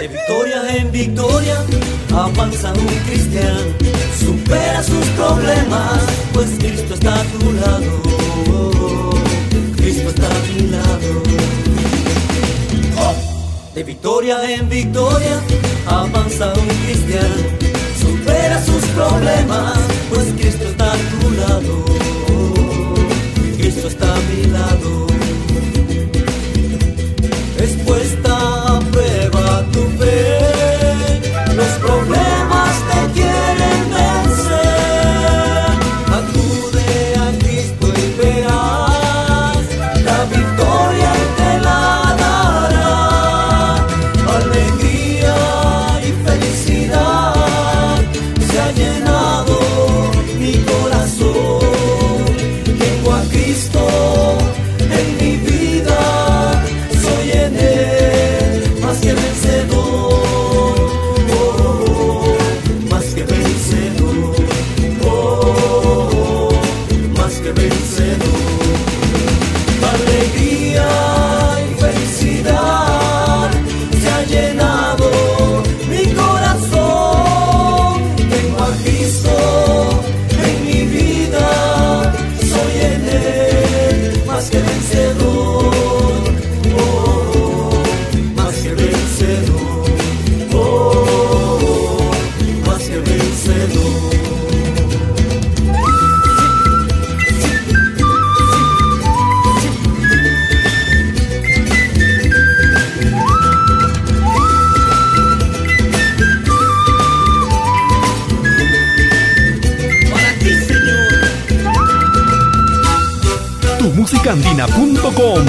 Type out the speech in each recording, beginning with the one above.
De victoria en victoria avanza un cristiano, supera sus problemas, pues Cristo está a tu lado, Cristo está a mi lado. De victoria en victoria avanza un cristiano, supera sus problemas, pues Cristo está a tu lado, Cristo está a mi lado. Es puesta a prueba tu fe, los problemas te quieren vencer. Acude a Cristo y verás la victoria y te la dará. Alegría y felicidad se ha llenado mi corazón. Tengo a Cristo en mi vida, soy en Él más que vencedor, más que vencedor, más que vencedor. Alegría y felicidad se ha llenado mi corazón. Tengo a Cristo en mi vida, soy en Él más que vencedor, más que vencedor, más que vencedor. Musicandina.com.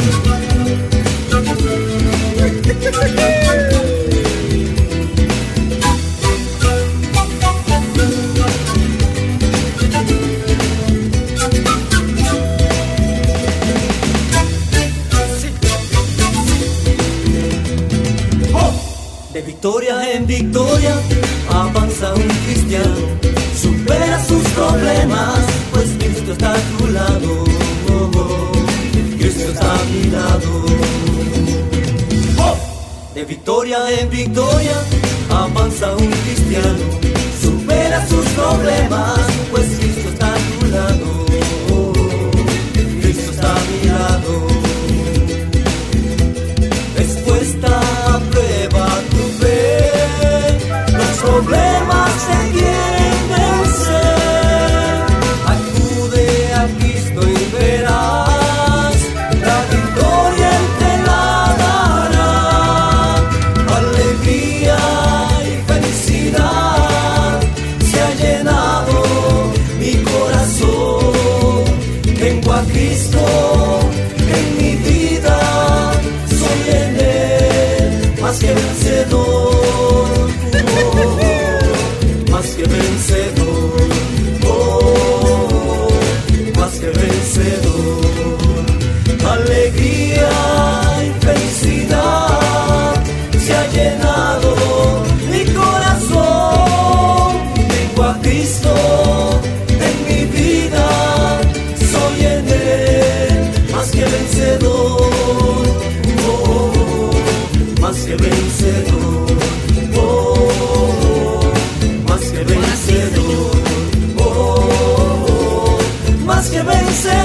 De victoria en victoria avanza un cristiano, supera sus problemas, pues Cristo está a tu lado, Cristo está a mi lado. De victoria en victoria avanza un cristiano, supera sus problemas, pues Cristo está a tu lado, Cristo está a mi lado. Es puesta a prueba tu fe, los problemas se quieren vencer. Acude a Cristo y verás la victoria Él te la dará. Alegría y felicidad se ha llenado mi corazón. Tengo a Cristo en mi vida, soy en Él más que vencedor, más que vencedor, más que vencedor. Alegría y felicidad se ha llenado mi corazón. Tengo a Cristo en mi vida, soy en Él más que vencedor, más que vencedor, más que vencedor, más que vencedor.